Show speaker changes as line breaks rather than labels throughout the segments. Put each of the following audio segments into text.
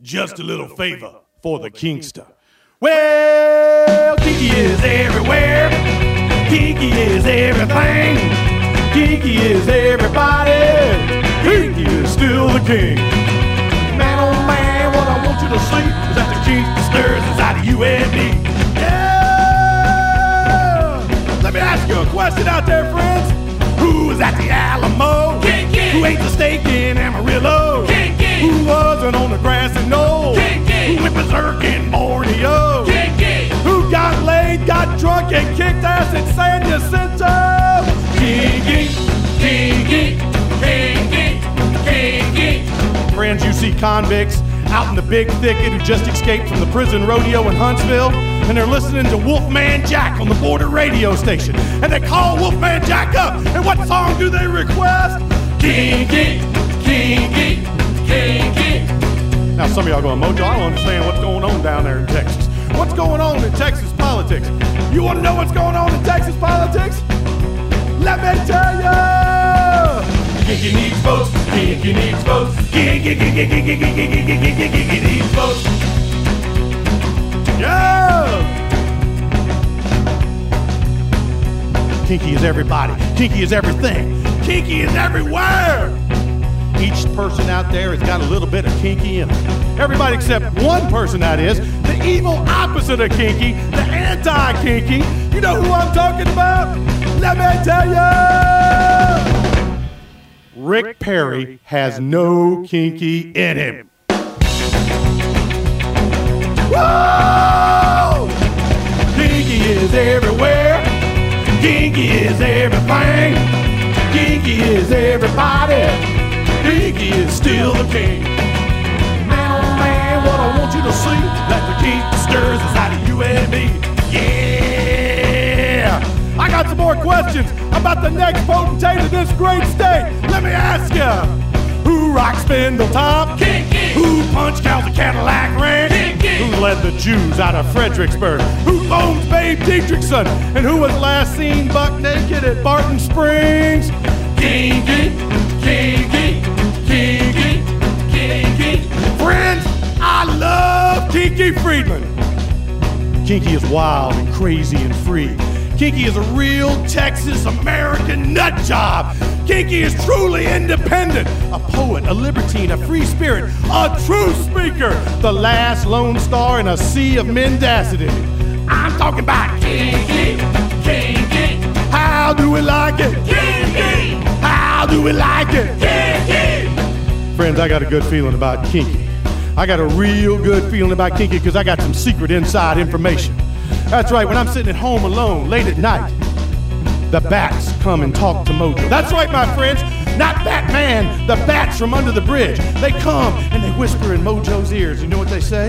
just a little favor for the Kingster. Well, kinky is everywhere. Kinky is everything. Kinky is everybody. Kinky is still the king. Man, oh man, what I want you to see is that the Kingster stirs inside of you and me. Yeah! Let me ask you a question out there, friends. Who was at the Alamo? Kinky. Who ate the steak in Amarillo? Kinky. Who wasn't on the grassy knoll? Kinky. Who went berserk in Borneo? Kinky. Who got laid, got drunk, and kicked ass in San Jacinto? Kinky, kinky, kinky, kinky. Friends, you see convicts out in the big thicket who just escaped from the prison rodeo in Huntsville, and they're listening to Wolfman Jack on the border radio station. And they call Wolfman Jack up, and what song do they request? Kinky, kinky, kinky. Now some of y'all going, Mojo, I don't understand what's going on down there in Texas. What's going on in Texas politics? You want to know what's going on in Texas politics? Let me tell you. Kinky needs votes. Kinky needs votes. Kinky needs votes. Yeah. Kinky is everybody. Kinky is everything. Kinky is everywhere. Each person out there has got a little bit of kinky in them. Everybody except one person, that is, the evil opposite of kinky, the anti-kinky. You know who I'm talking about? Let me tell you. Rick Perry has no kinky in him. Whoa! Kinky is everywhere. Kinky is everything. Kinky is everybody. Kinky is still the king. Man, oh man, what I want you to see, that the kinky stirs inside of you and me. Yeah! I got some more questions about the next potentate of this great state. Let me ask ya, who rocked Spindle Top? Kinky! Who punched cows at Cadillac Ranch? Kinky! Who led the Jews out of Fredericksburg? Who owned Babe Dietrichson? And who was last seen buck naked at Barton Springs? Kinky, kinky, kinky, kinky. Friends, I love Kinky Friedman. Kinky is wild and crazy and free. Kinky is a real Texas American nut job. Kinky is truly independent, a poet, a libertine, a free spirit, a truth speaker, the last lone star in a sea of mendacity. I'm talking about kinky, kinky. How do we like it? Kinky. How do we like it? Kinky. Friends, I got a good feeling about kinky. I got a real good feeling about kinky because I got some secret inside information. That's right, when I'm sitting at home alone late at night, the bats come and talk to Mojo. That's right, my friends, not Batman, the bats from under the bridge. They come and they whisper in Mojo's ears. You know what they say?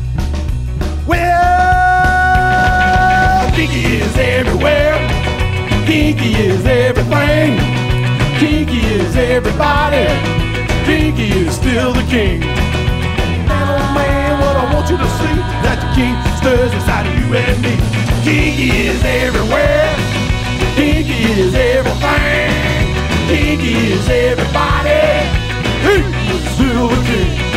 Well, kinky is everywhere. Kinky is everything. Kinky is everybody. Kinky is still the king. Man, oh man, what I want you to see, that the king stirs inside of you and me. Kinky is everywhere. Kinky is everything. Kinky is everybody. Kinky is still the king.